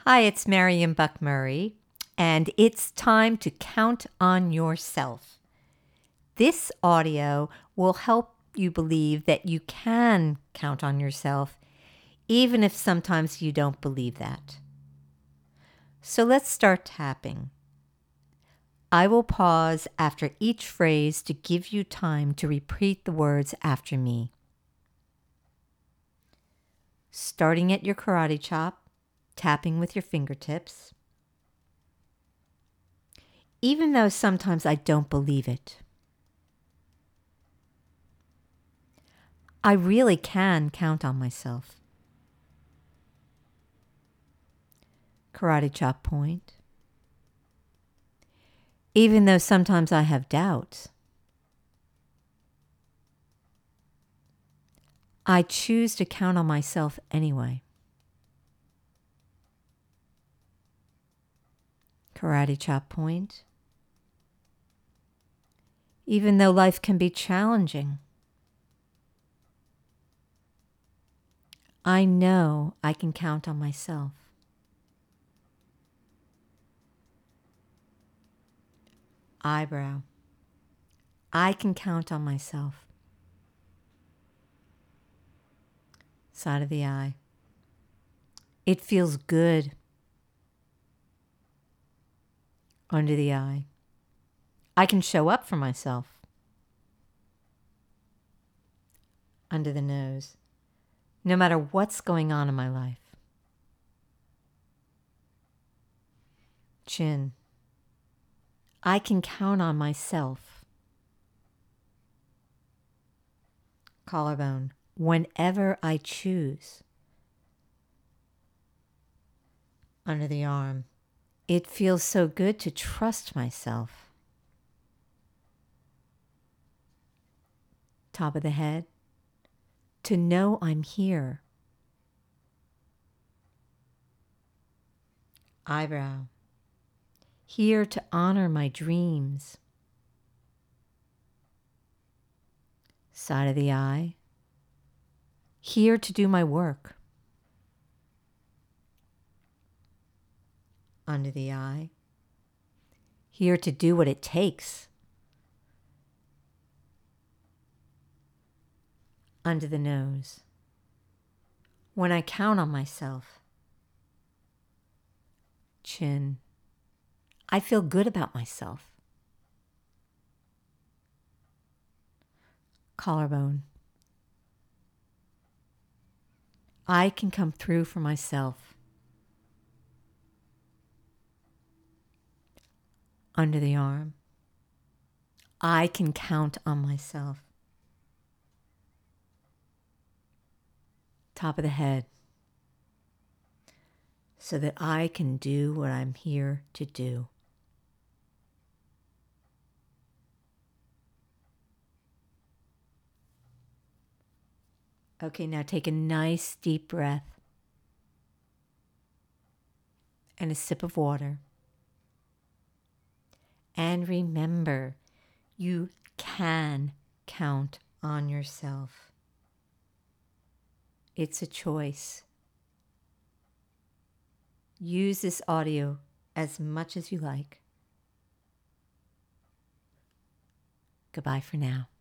Hi, it's Marion Buck Murray, and it's time to count on yourself. This audio will help you believe that you can count on yourself, even if sometimes you don't believe that. So let's start tapping. I will pause after each phrase to give you time to repeat the words after me. Starting at your karate chop, tapping with your fingertips. Even though sometimes I don't believe it. I really can count on myself. Karate chop point. Even though sometimes I have doubts, I choose to count on myself anyway. Karate chop point. Even though life can be challenging, I know I can count on myself. Eyebrow. I can count on myself. Side of the eye. It feels good. Under the eye. I can show up for myself. Under the nose. No matter what's going on in my life. Chin. I can count on myself. Collarbone. Whenever I choose. Under the arm. It feels so good to trust myself. Top of the head. To know I'm here. Eyebrow. Here to honor my dreams. Side of the eye. Here to do my work. Under the eye. Here to do what it takes. Under the nose. When I count on myself. Chin. I feel good about myself. Collarbone. I can come through for myself. Under the arm. I can count on myself. Top of the head. So that I can do what I'm here to do. Okay, now take a nice deep breath and a sip of water. And remember, you can count on yourself. It's a choice. Use this audio as much as you like. Goodbye for now.